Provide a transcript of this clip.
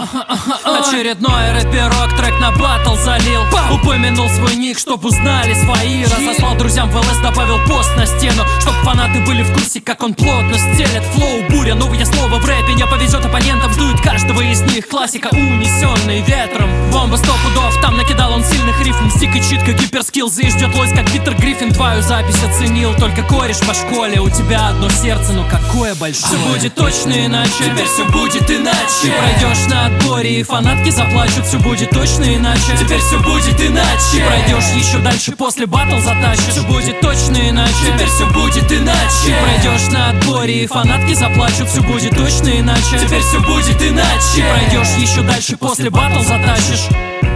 Очередной рэперок трек на батл залил. Упомянул свой ник, чтоб узнали свои. Разослал друзьям в ЛС, добавил пост на стену, чтоб фанаты были в курсе, как он плотно стелет. Флоу, буря, новое слово в рэпе. Не повезет оппонентам, сдует каждого из них. Классика, унесенный ветром. Бомба 100 пудов, там накидал он сильных рифм. Стик и читка, гиперскиллз, и ждет лось, как Питер Гриффин. Твою запись оценил только кореш по школе. У тебя одно сердце, но какое большое. Все будет точно иначе, теперь все будет иначе. Ты пройдешь на отборе и фанатки заплачут. Все будет точно иначе, теперь все будет иначе. Ты пройдешь еще дальше, после батл затащишь. Все будет точно иначе, теперь все будет иначе. Ты пройдешь на отборе и фанатки заплачут. Все будет точно иначе, теперь все будет иначе. Ты пройдешь еще дальше, после батл затащишь.